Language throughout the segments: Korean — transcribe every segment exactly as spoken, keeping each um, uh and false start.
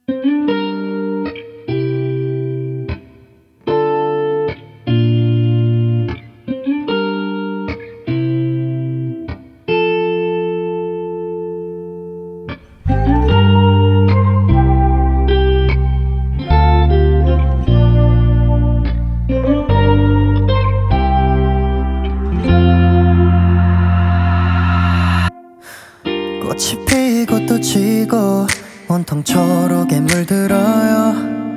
꽃이 피고 또 지고 온통 초록에 물들어요.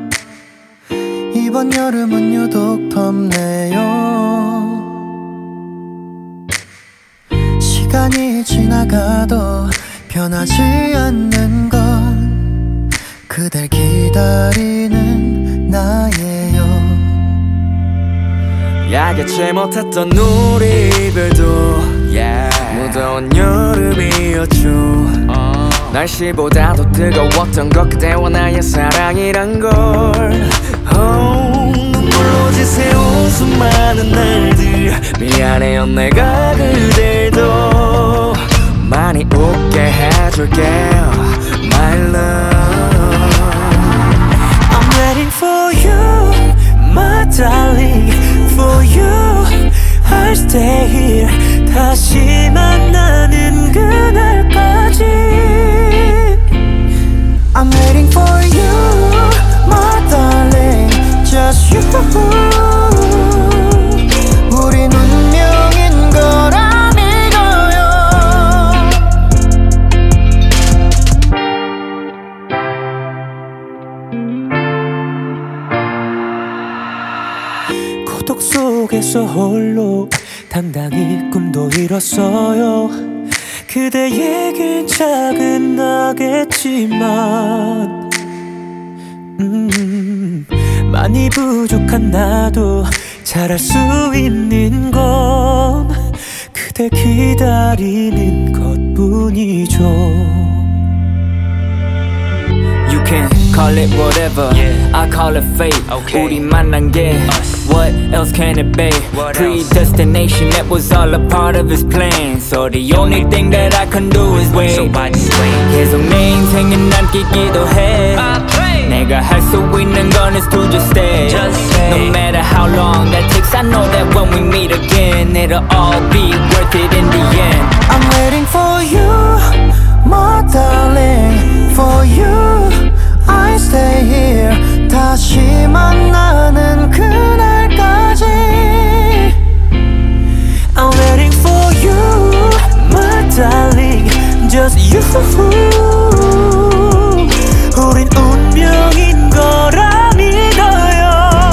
이번 여름은 유독 덥네요. 시간이 지나가도 변하지 않는 건 그댈 기다리는 나예요. 야기치 못했던 우리 이별도 yeah. 무더운 여름이었죠. uh. 날씨보다도 뜨거웠던 것 그대와 나의 사랑이란 걸. oh, 눈물로 지새운 수많은 날들 미안해요 내가 그댈 더 많이 웃게 해줄게요 My love. I'm waiting for you my darling. For you I'll stay here. 다시 만나는 그날까지 I'm waiting for you my darling. Just you. 우린 운명인 걸 아니고요. 고독 속에서 홀로 당당히 꿈도 이뤘어요. 그대에겐 작은 나겠지만 음, 많이 부족한 나도 잘할 수 있는 건 그대 기다리는 것뿐이죠. You can call it whatever, yeah. I call it fate. Okay. 우리 만난 게 Us. What else can it be? What Predestination, else? That was all a part of his plan. So the only thing that I can do is wait. So I just wait. 계속 내 인생에 남기기도 해. 내가 할 수 있는 건 is to just stay. Just stay. No matter how long that takes, I know that when we meet again, it'll all be worth it in the end. I'm waiting for you, my darling. For you, I stay here. 다시 만나는 그날까지 I'm waiting for you, my darling. Just you. 우린 운명인 걸 아니고요.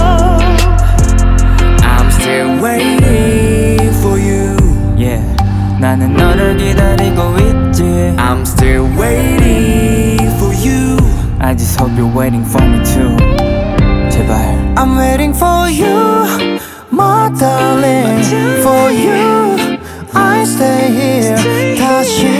I'm still waiting for you. Yeah, 나는 너를 기다리고 있지. I'm still waiting for you. I just hope you're waiting for me too. 제발. I'm waiting for you, my darling. For you, I stay here. 다시